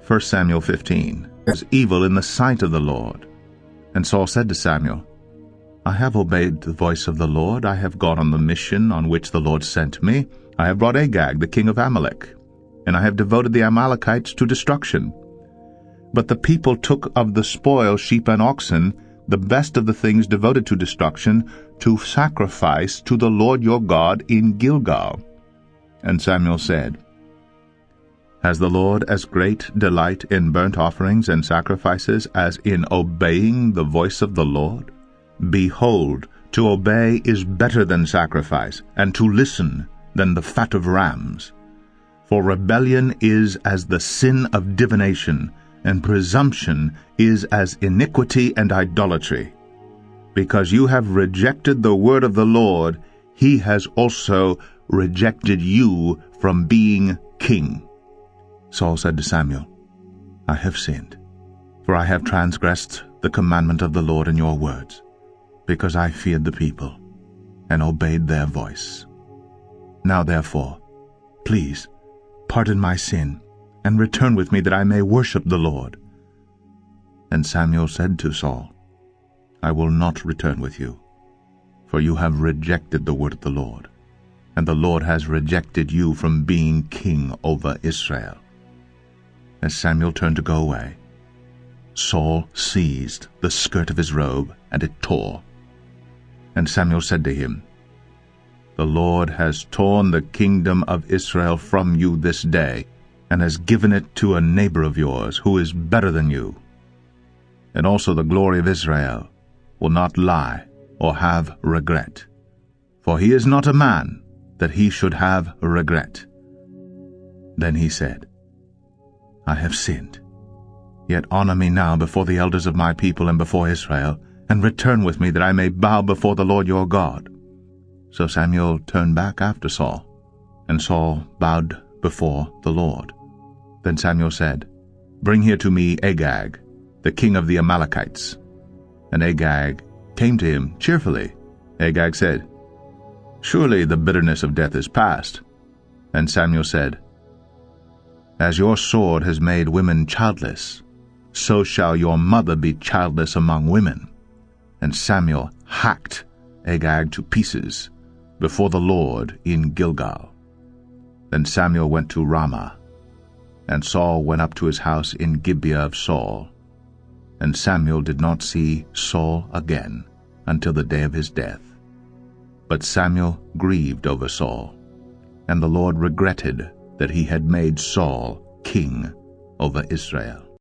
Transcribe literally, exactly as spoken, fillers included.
First Samuel fifteen. It was evil in the sight of the Lord. And Saul said to Samuel, I have obeyed the voice of the Lord. I have gone on the mission on which the Lord sent me. I have brought Agag, the king of Amalek, and I have devoted the Amalekites to destruction. But the people took of the spoil sheep and oxen, the best of the things devoted to destruction, to sacrifice to the Lord your God in Gilgal. And Samuel said, Has the Lord as great delight in burnt offerings and sacrifices as in obeying the voice of the Lord? Behold, to obey is better than sacrifice, and to listen than the fat of rams. For rebellion is as the sin of divination, and presumption is as iniquity and idolatry. Because you have rejected the word of the Lord, he has also rejected you from being king. Saul said to Samuel, I have sinned, for I have transgressed the commandment of the Lord in your words, because I feared the people, and obeyed their voice. Now therefore, please, pardon my sin, and return with me that I may worship the Lord. And Samuel said to Saul, I will not return with you, for you have rejected the word of the Lord, and the Lord has rejected you from being king over Israel. As Samuel turned to go away, Saul seized the skirt of his robe, and it tore. And Samuel said to him, The Lord has torn the kingdom of Israel from you this day, and has given it to a neighbor of yours, who is better than you. And also the glory of Israel will not lie or have regret. For he is not a man, that he should have regret. Then he said, I have sinned. Yet honor me now before the elders of my people and before Israel, and return with me that I may bow before the Lord your God. So Samuel turned back after Saul, and Saul bowed before the Lord. Then Samuel said, Bring here to me Agag, the king of the Amalekites. And Agag came to him cheerfully. Agag said, Surely the bitterness of death is past. And Samuel said, As your sword has made women childless, so shall your mother be childless among women. And Samuel hacked Agag to pieces before the Lord in Gilgal. Then Samuel went to Ramah, and Saul went up to his house in Gibeah of Saul. And Samuel did not see Saul again until the day of his death. But Samuel grieved over Saul, and the Lord regretted that he had made Saul king over Israel.